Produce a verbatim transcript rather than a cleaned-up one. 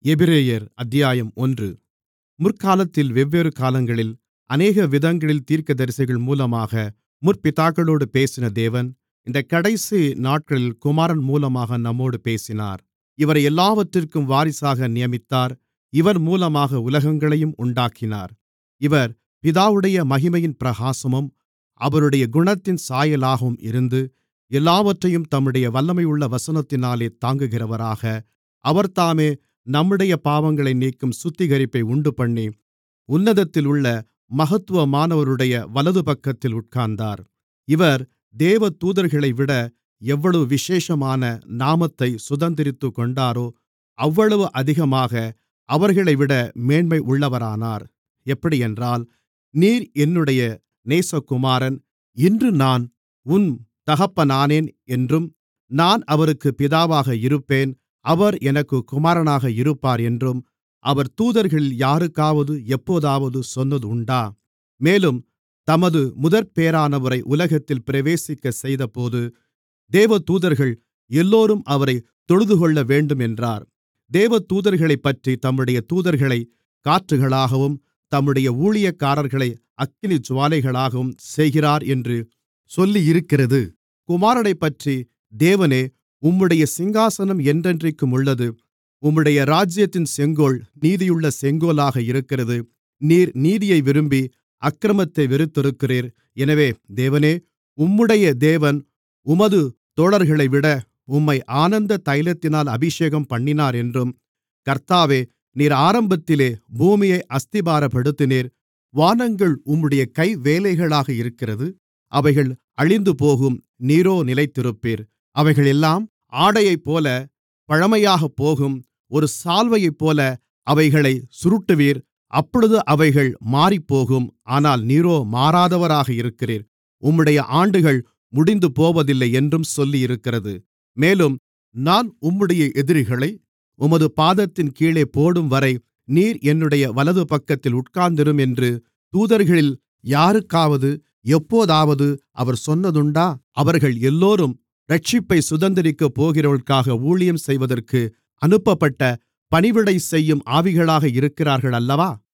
எபிரெயர் அத்தியாயம் ஒன்று. முற்காலத்தில் வெவ்வேறு காலங்களில் அநேக விதங்களில் தீர்க்கதரிசிகள் மூலமாக முற்பிதாக்களோடு பேசின தேவன், இந்தக் கடைசி நாட்களில் குமாரன் மூலமாக நம்மோடு பேசினார். இவரை எல்லாவற்றிற்கும் வாரிசாக நியமித்தார். இவர் மூலமாக உலகங்களையும் உண்டாக்கினார். இவர் பிதாவுடைய மகிமையின் பிரகாசமும் அவருடைய குணத்தின் சாயலாகவும் இருந்து, எல்லாவற்றையும் தம்முடைய வல்லமையுள்ள வசனத்தினாலே தாங்குகிறவராக, அவர்தாமே நம்முடைய பாவங்களை நீக்கும் சுத்திகரிப்பை உண்டுபண்ணி, உன்னதத்திலுள்ள மகத்துவமானவருடைய வலதுபக்கத்தில் உட்கார்ந்தார். இவர் தேவதூதர்களைவிட எவ்வளவு விசேஷமான நாமத்தைச் சுதந்தரித்துக்கொண்டாரோ, அவ்வளவு அதிகமாக அவர்களைவிட மேன்மை உள்ளவரானார். எப்படியென்றால், நீர் என்னுடைய நேசகுமாரன், இன்று நான் உன் தகப்பனானேன் என்றும், நான் அவருக்குப் பிதாவாக இருப்பேன், அவர் எனக்குக் குமாரனாக இருப்பார் என்றும் அவர் தூதர்களில் யாருக்காவது எப்போதாவது சொன்னதுண்டா? மேலும் தமது முதற்பேறானவரை உலகத்தில் பிரவேசிக்கச் செய்தபோது, தேவதூதர்கள் எல்லோரும் அவரைத் தொழுதுகொள்ளவேண்டும் என்றார். தேவதூதர்களைப்பற்றி தம்முடைய தூதர்களைக் காற்றுகளாகவும் தம்முடைய ஊழியக்காரர்களை அக்கினிஜூவாலைகளாகவும் செய்கிறார் என்று சொல்லியிருக்கிறது. குமாரனைப்பற்றி, தேவனே, உம்முடைய சிங்காசனம் என்றென்றைக்கும் உள்ளது. உம்முடைய ராஜ்யத்தின் செங்கோல் நீதியுள்ள செங்கோலாக இருக்கிறது. நீர் நீதியை விரும்பி அக்கிரமத்தை வெறுத்திருக்கிறீர். எனவே தேவனே, உம்முடைய தேவன் உமது தோழர்களைவிட உம்மை ஆனந்த தைலத்தினால் அபிஷேகம் பண்ணினார் என்றும், கர்த்தாவே, நீர் ஆரம்பத்திலே பூமியை அஸ்திபாரப்படுத்தினீர். வானங்கள் உம்முடைய கைவேலைகளாக இருக்கிறது. அவைகள் அழிந்துபோகும், நீரோ நிலைத்திருப்பீர். அவைகளெல்லாம் ஆடையைப்போல பழமையாகப்போகும். ஒரு சால்வையைப்போல அவைகளைச் சுருட்டுவீர். அப்பொழுது அவைகள் மாறிப்போகும். ஆனால் நீரோ மாறாதவராக இருக்கிறீர். உம்முடைய ஆண்டுகள் முடிந்துபோவதில்லை என்றும் சொல்லியிருக்கிறது. மேலும், நான் உம்முடைய எதிரிகளை உமது பாதத்தின் கீழே போடும்வரை நீர் என்னுடைய வலதுபக்கத்தில் உட்கார்ந்திரும் என்று தூதர்களில் யாருக்காவது எப்போதாவது அவர் சொன்னதுண்டா? அவர்கள் எல்லோரும் இரட்சிப்பைச் சுதந்தரிக்கப் போகிறவர்களுக்காக ஊழியம் செய்வதற்கு அனுப்பப்பட்ட பணிவிடை செய்யும் ஆவிகளாக இருக்கிறார்கள் அல்லவா?